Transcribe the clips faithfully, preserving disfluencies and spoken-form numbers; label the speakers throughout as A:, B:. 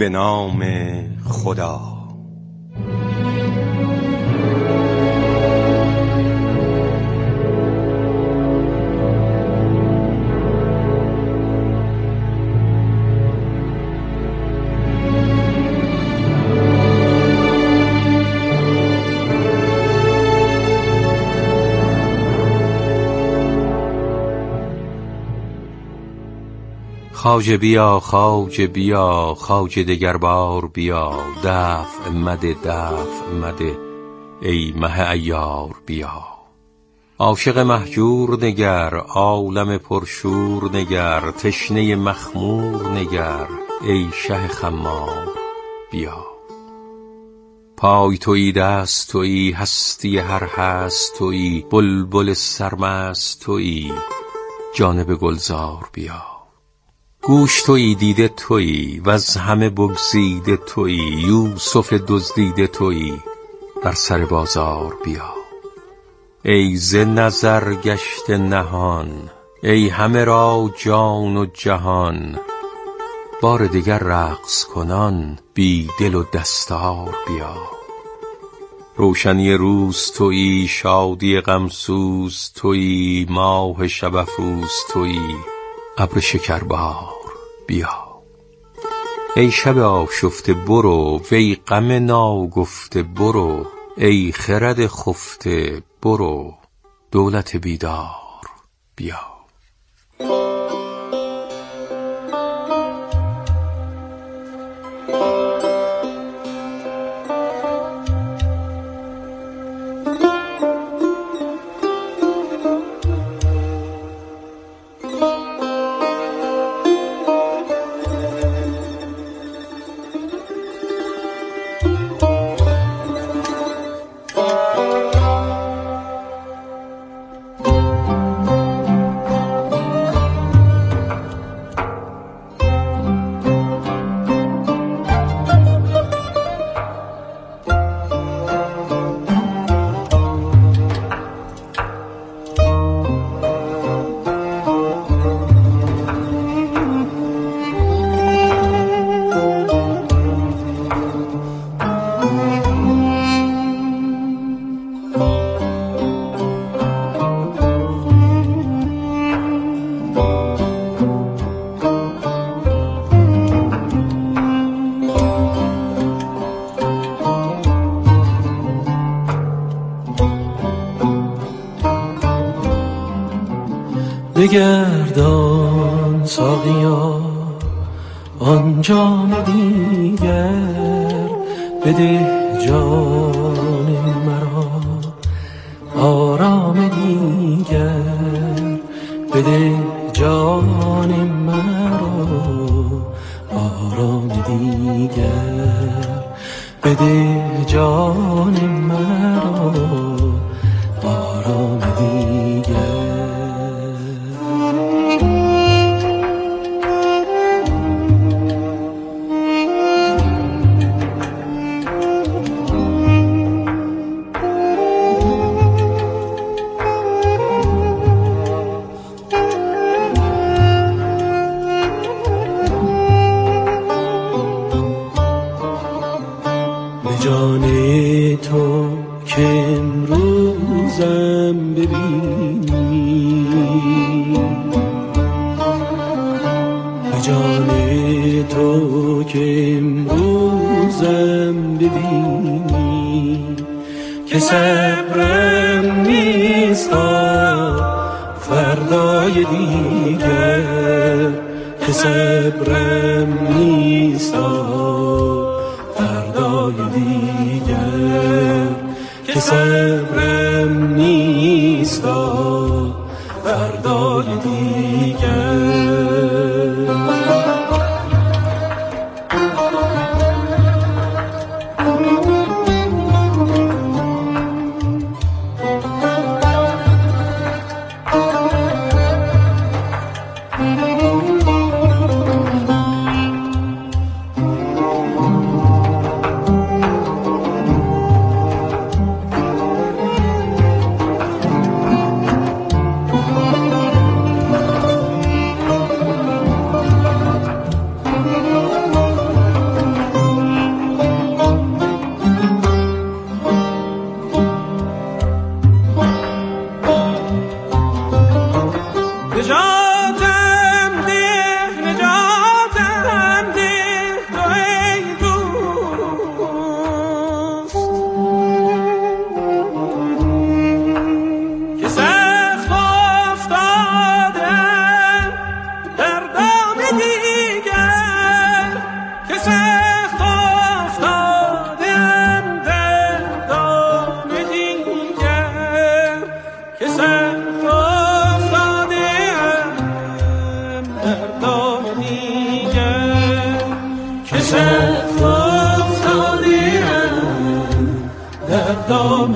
A: به نام خدا.
B: خواجه بیا خواجه بیا خواجه دگر بار بیا، دفع مده دفع مده ای مه عیار بیا. عاشق مهجور نگر، عالم پرشور نگر، تشنه مخمور نگر ای شه خمار بیا. پای تویی دست تویی هستی هر هست تویی، بلبل سرمست تویی جانب گلزار بیا. گوش تویی دیده تویی و از همه بگزیده تویی، یوسف دزدیده تویی بر سر بازار بیا. ای ز نظر گشت نهان، ای همه را جان و جهان، بار دیگر رقص کنان بی دل و دستار بیا. روشنی روز تویی شادی غمسوز تویی، ماه شب افروز تویی ابر شکربار بیا. ای شب آشفته برو وی غم ناگفته برو، ای خرد خفته برو دولت بیدار بیا.
C: بگردان ساقیا آن جام دیگر، بده جان مرا آرام دیگر، بده جان مرا آرام دیگر، بده جان مرا آرام دیگر. جان تو که امروزم ببینی، به جان تو که امروزم ببینی، که صبرم نیست فردای دیگر، که صبرم نیست فردای دیگر، که صبرم نیست فردای دیگر.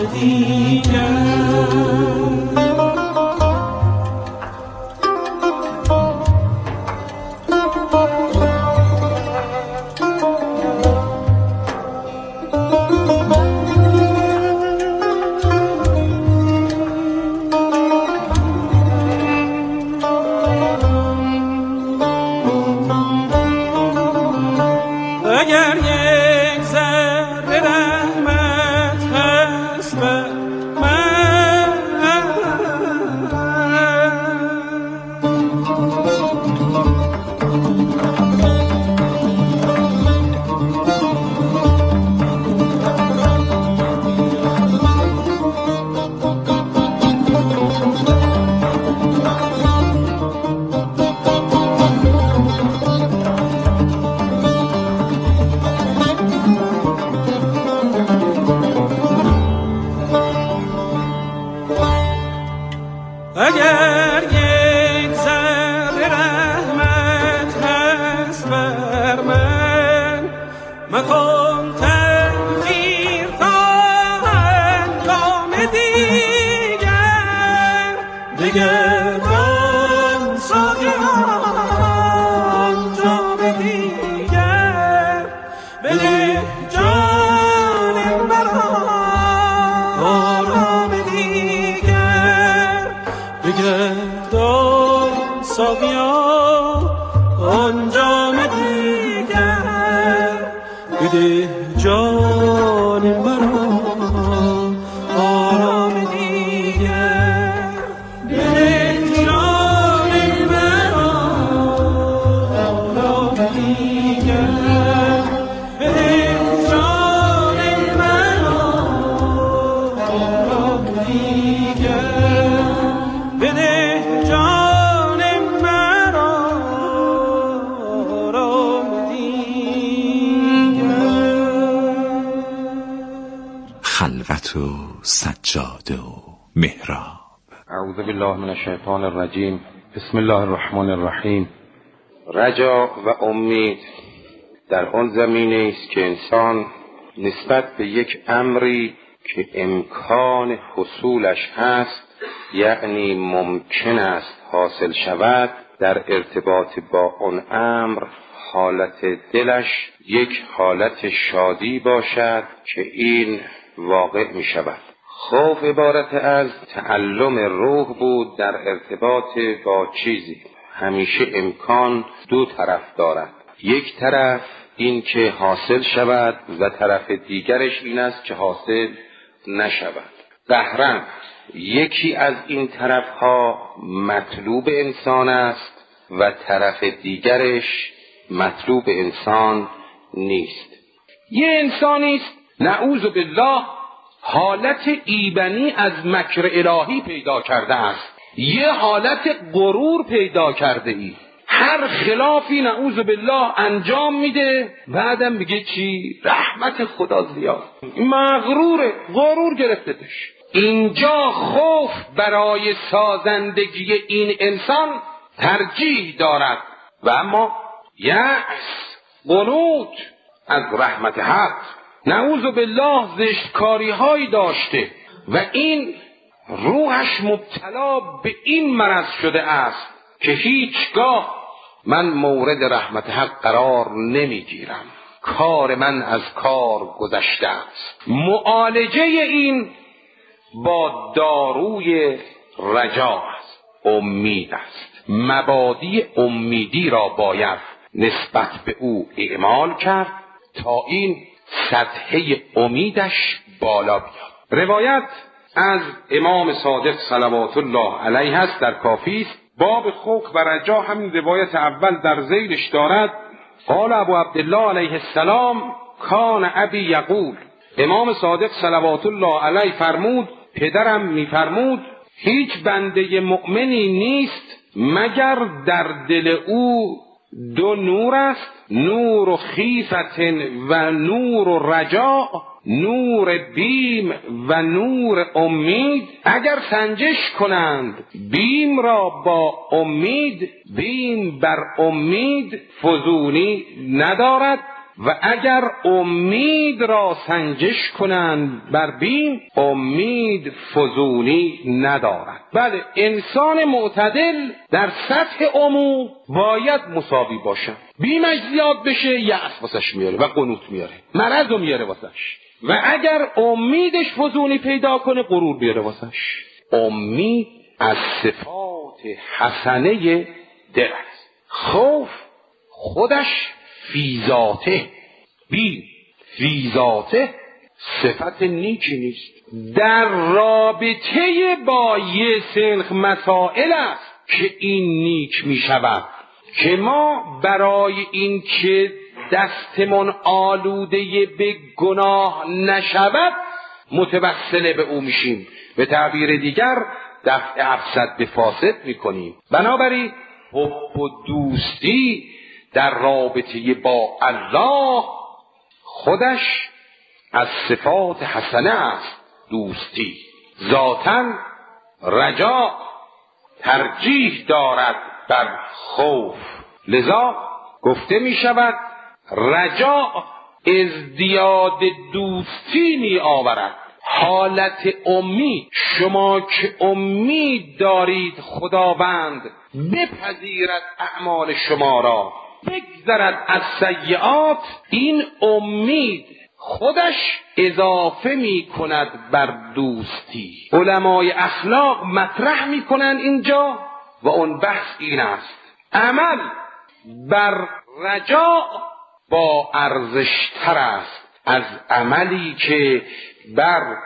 D: خلوت و سجاده و محراب.
B: اعوذ بالله من الشیطان الرجیم. بسم الله الرحمن الرحیم. رجا و امید در آن زمینه است که انسان نسبت به یک امری که امکان حصولش هست، یعنی ممکن است حاصل شود، در ارتباط با آن امر حالت دلش یک حالت شادی باشد که این واقع می شود. خوف عبارت از تعلم روح بود در ارتباط با چیزی. همیشه امکان دو طرف دارد، یک طرف این که حاصل شود و طرف دیگرش این است که حاصل نشود. قهرن یکی از این طرفها مطلوب انسان است و طرف دیگرش مطلوب انسان نیست. یه انسانی است نعوذ بالله حالت ایبنی از مکر الهی پیدا کرده است، یه حالت غرور پیدا کرده ای، هر خلافی نعوذ بالله انجام میده، بعدم میگه چی؟ رحمت خدا زیاد. مغروره، غرور گرفتتش. اینجا خوف برای سازندگی این انسان ترجیح دارد و اما یأس، قنوط از رحمت حق. نعوذ بالله زشتکاری هایی داشته و این روحش مبتلا به این مرض شده است که هیچگاه من مورد رحمت حق قرار نمیگیرم، کار من از کار گذشته است. معالجه این با داروی رجا است، امید است. مبادی امیدی را باید نسبت به او اعمال کرد تا این سطح امیدش بالا بیاد. روایت از امام صادق صلوات الله علیه است در کافی است. باب خوف و رجا همین روایت اول در ذیلش دارد. قال ابو عبدالله علیه السلام کان ابی یقول، امام صادق صلوات الله علیه فرمود، پدرم میفرمود هیچ بنده مؤمنی نیست مگر در دل او دو نور است، نور خیفت و نور رجا، نور بیم و نور امید. اگر سنجش کنند بیم را با امید، بیم بر امید فزونی ندارد و اگر امید را سنجش کنند بر بیم، امید فزونی ندارد. بله، انسان معتدل در سطح امور باید مساوی باشد. بیمش زیاد بشه یأس واسش میاره و قنوط میاره، مرض رو میاره واسش، و اگر امیدش فزونی پیدا کنه غرور بیاره واسش. امید از صفات حسنه دل است. خوف خودش فی ذاته، بی فی ذاته صفت نیکی نیست. در رابطه با یه سنخ مسائل است که این نیک می شود، که ما برای این که دستمون آلوده به گناه نشود متوسل به او میشیم، به تعبیر دیگر دفع افسد به فاسد میکنیم. بنابراین حب و دوستی در رابطه با الله خودش از صفات حسنه است. دوستی ذاتاً رجا ترجیح دارد بر خوف، لذا گفته می شود رجا ازدیاد دوستی می آورد. حالت امید، شما که امید دارید خداوند بپذیرد اعمال شما را، بگذرد از سیئات، این امید خودش اضافه می کند بر دوستی. علمای اخلاق مطرح می کنند اینجا و اون بحث این است: عمل بر رجا با ارزشتر است از عملی که بر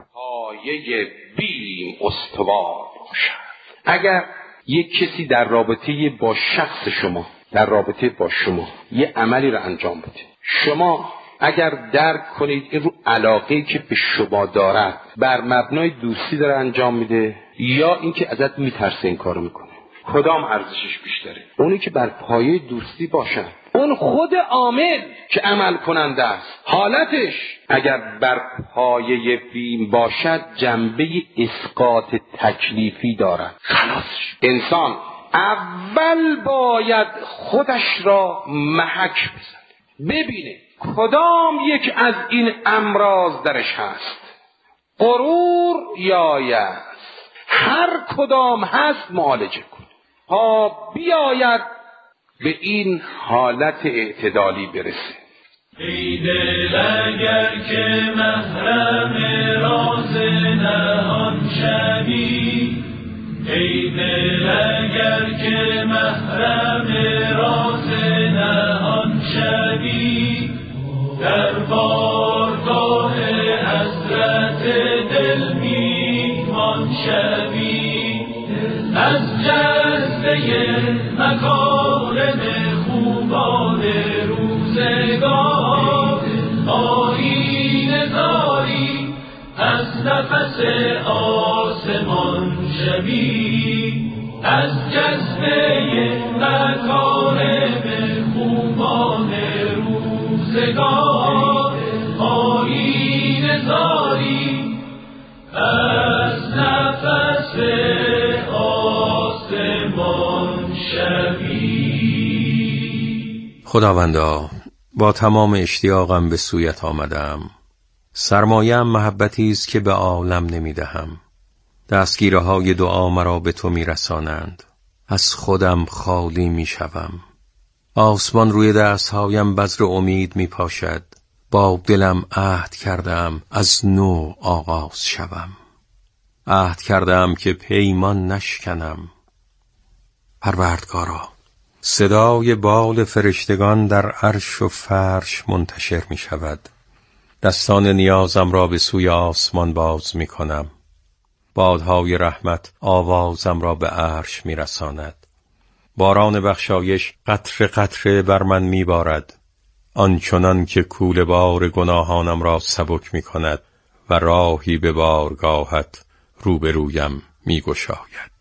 B: پایه بیم استوار باشد. اگر یک کسی در رابطه با شخص شما، در رابطه با شما یه عملی رو انجام بده، شما اگر درک کنید این رو علاقه‌ای که به شما دارد بر مبنای دوستی داره انجام میده یا اینکه ازت میترسه این کارو میکنه، کدام ارزشش بیشتره؟ اونی که بر پایه دوستی باشه، اون خود عامل که عمل کننده است، حالتش اگر بر پایه بیم باشد جنبه اسقاط تکلیفی دارد. خلاص انسان اول باید خودش را محک بزنه، ببینه کدام یک از این امراض درش هست، غرور یا یأس. هر کدام هست معالجه کن تا بیاید به این حالت اعتدالی برسه.
C: ای دل اگر که محرم راز نهان شوی، ای دل اگر که محرم راز نهان شوی، در بارگاه حضرت دل میهمان شوی، از جذبه مکارم خوبان روزگار آیینه داری، از نفس آسمان شوی، از جذبه مکارم خوبان روزگار آیینه داری، از نفس آسمان شوی.
E: خداوندا، با تمام اشتیاقم به سویت آمدم. سرمایه‌ام محبتی است که به عالم نمیدهم. دستگیره های دعا مرا به تو میرسانند. از خودم خالی میشوم. آسمان روی دستهایم بذر امید میپاشد. با دلم عهد کردم از نو آغاز شوم. عهد کردم که پیمان نشکنم. پروردگارا، صدای بال فرشتگان در عرش و فرش منتشر می شود. دستان نیازم را به سوی آسمان باز می کنم. بادهای رحمت آوازم را به عرش می رساند. باران بخشایش قطره قطره بر من می بارد، آنچنان که کوله بار گناهانم را سبک می کند و راهی به بارگاهت روبرویم می گشاید.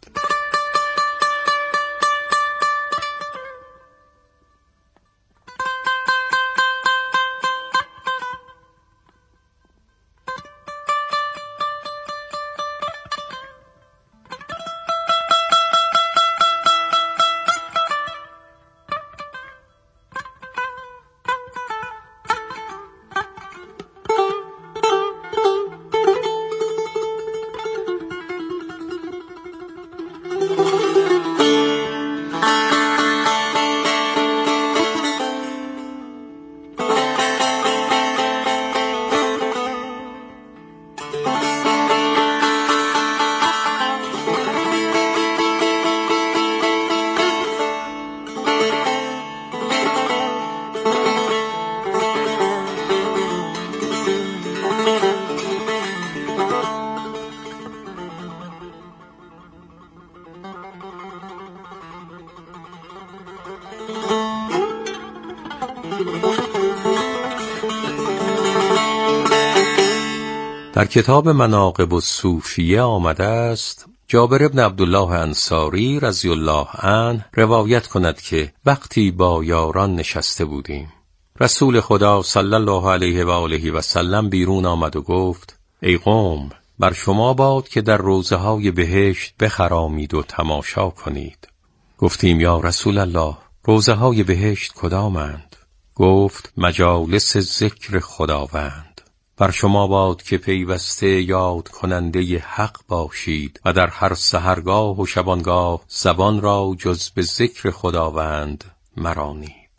E: در کتاب مناقب الصوفیه آمده است جابر بن عبدالله انصاری رضی الله عنه روایت کند که وقتی با یاران نشسته بودیم رسول خدا صلی الله علیه و آله و سلم بیرون آمد و گفت ای قوم، بر شما باد که در روضه های بهشت بخرامید و تماشا کنید. گفتیم یا رسول الله، روضه های بهشت کدامند؟ گفت مجالس ذکر خداوند. بر شما باد که پیوسته یاد کننده حق باشید و در هر سحرگاه و شبانگاه زبان را جز به ذکر خداوند مرانید.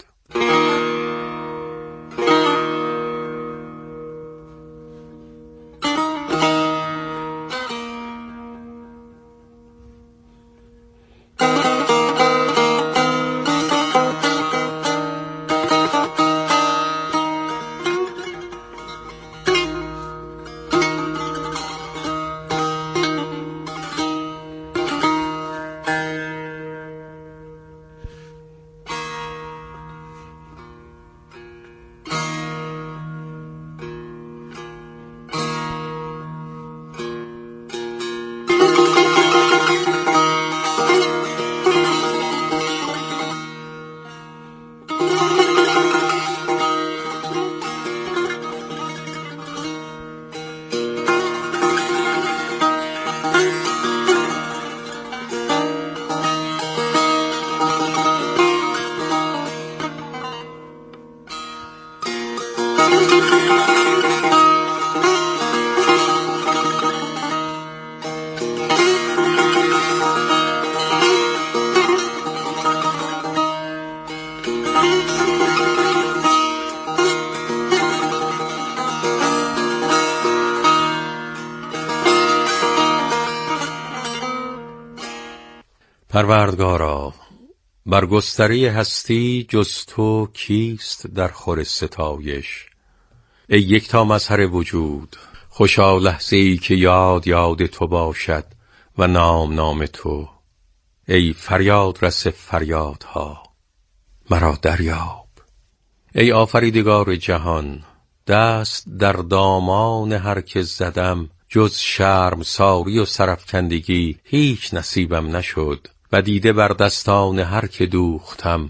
E: پروردگارا، بر گستره هستی جز تو کیست در خور ستایش؟ ای یکتا مظهر وجود، خوشا لحظه ای که یاد یاد تو باشد و نام نام تو. ای فریاد رس فریادها، مرا دریاب. ای آفریدگار جهان، دست در دامان هر که زدم جز شرمساری و سرفکندگی هیچ نصیبم نشد و دیده بر دستان هر که دوختم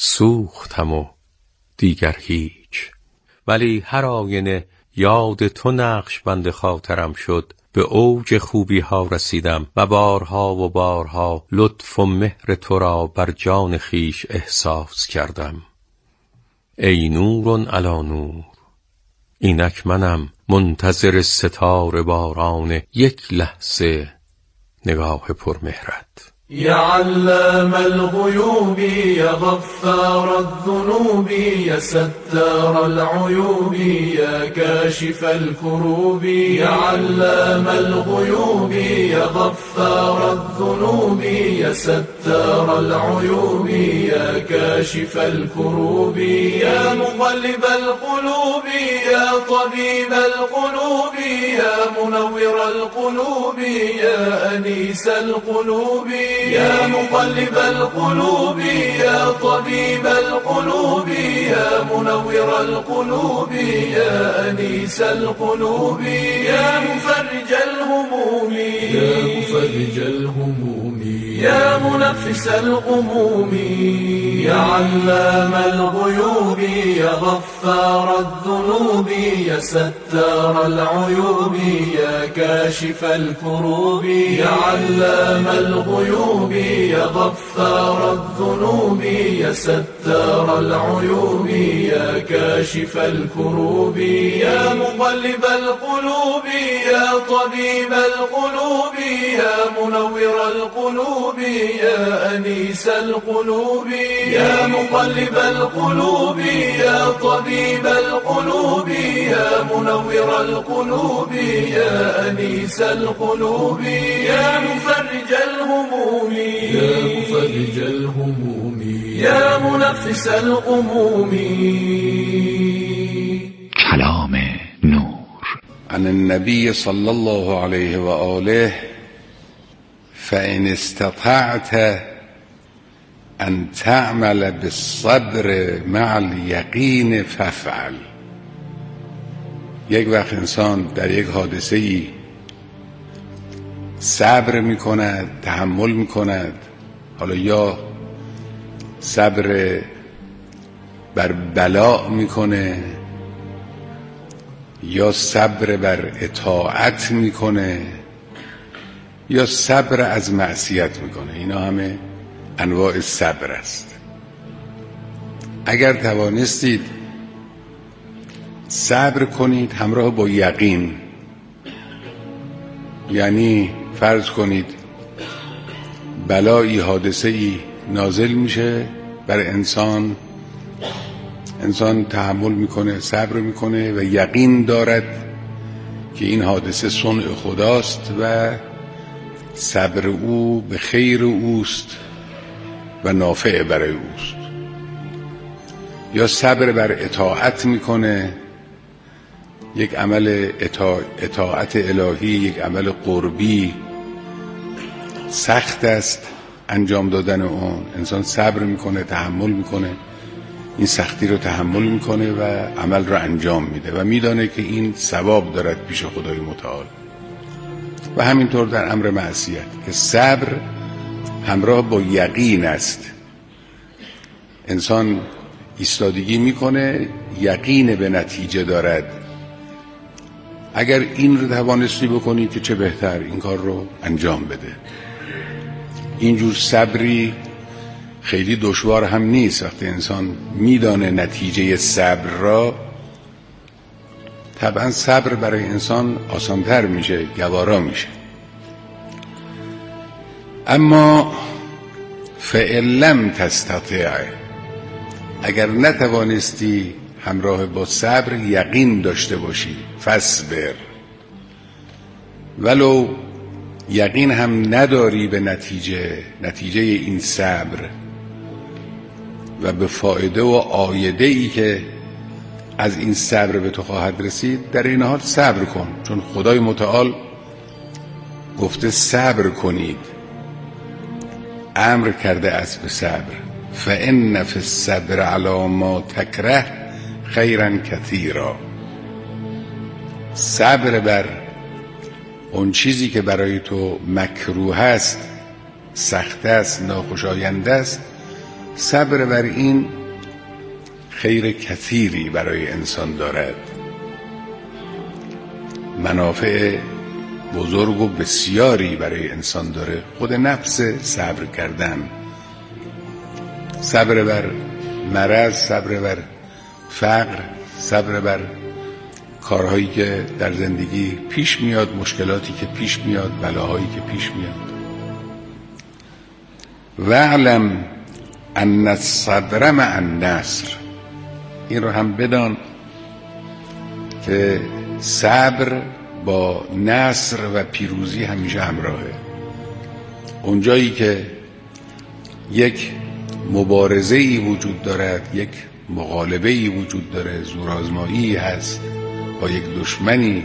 E: سوختم و دیگر هیچ. ولی هر آینه یاد تو نقش بند خاطرم شد، به اوج خوبی ها رسیدم و بارها و بارها لطف و مهر تو را بر جان خیش احساس کردم. ای نورن علی نور، اینک منم منتظر ستاره باران یک لحظه نگاه پرمهرت.
C: يا علام الغيوب يا غفار الذنوب يا ستار العيوب يا كاشف الكروب. يا علام الغيوب يا غفار الذنوب يا ستار العيوب يا كاشف الكروب. يا مقلب القلوب يا طبيب القلوب يا منور القلوب يا أنيس القلوب. يا مقلب القلوب يا طبيب القلوب يا منور القلوب يا أنيس القلوب. يا مفرج الهموم يا مفرج الهموم يا منفس الغموم. يا علام الغيوب يا غفار الذنوب يا ستار العيوب يا كاشف الكروب. يا علام الغيوب يا غفار الذنوب يا ستار العيوب يا كاشف الكروب. يا مقلب القلوب يا طبيب القلوب يا منور القلوب يا أنيس القلوب. يا مقلب القلوب يا طبيب القلوب يا منور القلوب يا أنيس القلوب. يا مفرج الهموم يا مفرج الهموم يا منفس الغموم.
D: کلام نور.
B: عن النبي صلى الله عليه وآله: فإن استطعت
F: ان تعمل بالصبر مع الیقین فافعل. یک وقت انسان در یک حادثه‌ای صبر میکند، تحمل میکند، حالا یا صبر بر بلا میکنه یا صبر بر اطاعت میکنه یا صبر از معصیت میکنه. اینا همه انواع صبر است. اگر توانستید صبر کنید همراه با یقین، یعنی فرض کنید بلایی، حادثه‌ای نازل میشه بر انسان، انسان تحمل میکنه، صبر میکنه و یقین دارد که این حادثه صنع خداست و صبر او به خیر اوست و نافع برای اوست. یا صبر بر اطاعت میکنه، یک عمل اطاع... اطاعت الهی، یک عمل قربی سخت است انجام دادن اون، انسان صبر میکنه، تحمل میکنه، این سختی رو تحمل میکنه و عمل رو انجام میده و میدانه که این ثواب دارد پیش خدای متعال. و همینطور در امر معصیت که صبر همراه با یقین است. انسان ایستادگی میکنه، یقین به نتیجه دارد. اگر این رو توانستی بکنی که چه بهتر، این کار رو انجام بده. اینجور صبری خیلی دشوار هم نیست. وقتی انسان میدانه نتیجه صبر را، طبعا صبر برای انسان آسانتر میشه، گوارا میشه. اما فإن لم تستطع، اگر نتوانستی همراه با صبر یقین داشته باشی، فاصبر، ولو یقین هم نداری به نتیجه نتیجه این صبر و به فایده و عایده ای که از این صبر به تو خواهد رسید، در این حال صبر کن، چون خدای متعال گفته صبر کنید، امر کرده است به صبر. فإن فی الصبر علی ما تکره خیرا کثیرا. صبر بر اون چیزی که برای تو مکروه است، سخت است، ناخوشایند است، صبر بر این خیر کثیری برای انسان دارد، منافع بزرگ و بسیاری برای انسان داره. خود نفس صبر کردن، صبر بر مرض، صبر بر فقر، صبر بر کارهایی که در زندگی پیش میاد، مشکلاتی که پیش میاد، بلاهایی که پیش میاد. واعلم ان الصبر مع النصر. این رو هم بدان که صبر با نصر و پیروزی همیشه همراهه. اونجایی که یک مبارزه‌ای وجود دارد، یک مغالبه‌ای وجود داره، زورآزمایی هست با یک دشمنی،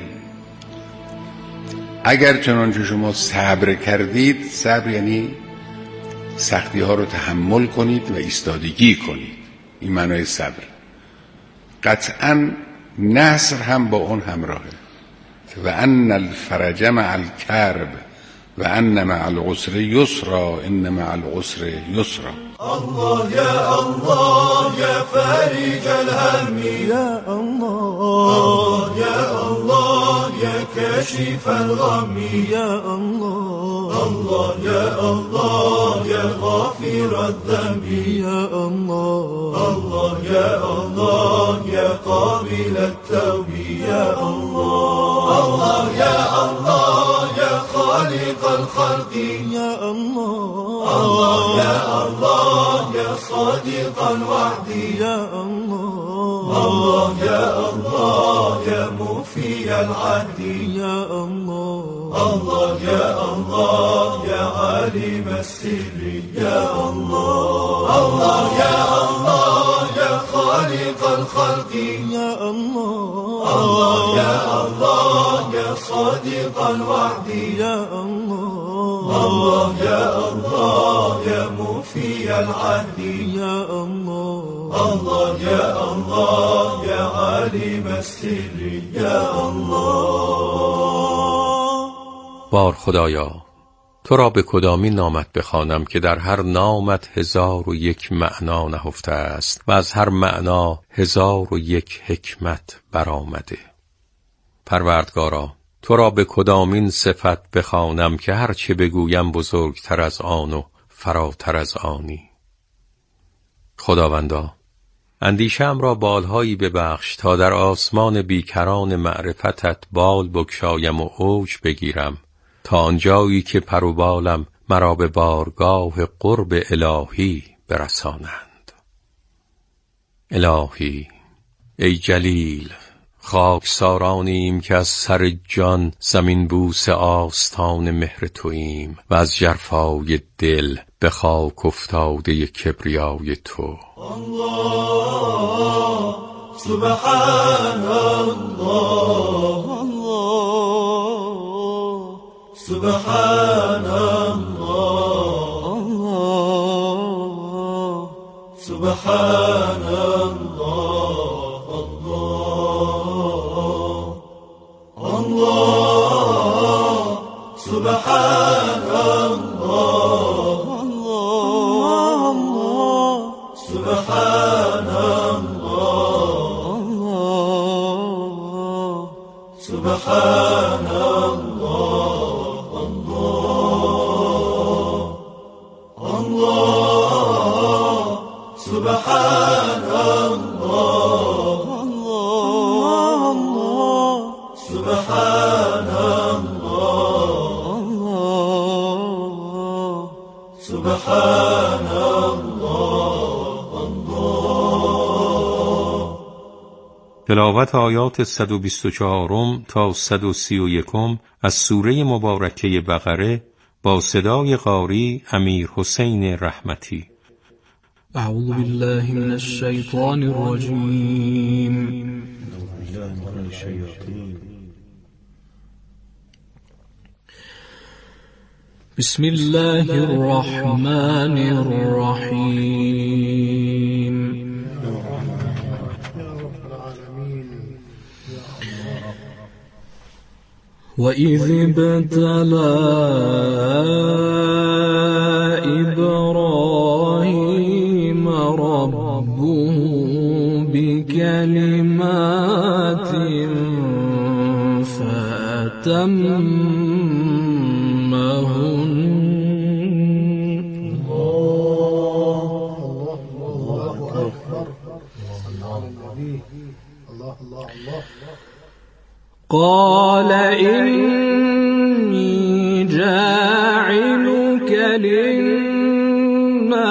F: اگر چنانچه شما صبر کردید، صبر یعنی سختی ها رو تحمل کنید و ایستادگی کنید، این معنای صبر. قطعا نصر هم با اون همراهه. و ان الفرج مع الکرب و ان مع العسر یسرا ان مع العسر یسرا.
C: الله يا الله يا فارج الهم يا الله يا الله يا كاشف الغم يا الله الله يا الله يا غافر الذنب يا الله الله يا الله يا قابل التوب يا الله الله يا الله يا خالق الخلق يا الله الله يا الله يا صادق الوعد يا الله الله يا الله يا موفي العهد يا الله الله يا الله يا عالم السر يا الله الله يا الله يا خالق الخلق يا الله الله يا الله يا صادق الوعد يا الله الله يا الله يا موفي موفي العهد يا الله الله يا الله يا عالم السر يا الله.
E: بار خدایا، تو را به کدامین نامت بخوانم که در هر نامت هزار و یک معنا نهفته است و از هر معنا هزار و یک حکمت برآمده. پروردگارا، تو را به کدامین صفت بخوانم که هر چه بگویم بزرگتر از آن و فراتر از آنی. خداوندا، اندیشه‌ام را بالهایی ببخش تا در آسمان بیکران معرفتت بال بگشایم و اوج بگیرم، تا آنجایی که پر و بالم مرا به بارگاه قرب الهی برسانند. الهی، ای جلیل، خاکسارانیم که از سر جان زمین بوس آستان مهر توییم و از ژرفای دل به خاک افتاده کبریای تو.
C: الله سبحان الله الله سبحان الله الله سبحان الله الله سبحان الله الله سبحان الله سبحان الله الله الله سبحان الله الله سبحان الله سبحان الله الله.
E: تلاوت آیات صد و بیست و چهارم تا صد و سی و یکم از سوره مبارکه بقره با صدای قاری امیر حسین رحمتی.
G: اعوذ بالله من الشیطان الرجیم. بسم الله الرحمن الرحیم. وَإِذِ ابْتَلَى إِبْرَاهِيمَ رَبُّهُ بِكَلِمَاتٍ فَأَتَمَّهُنَّ. قال إن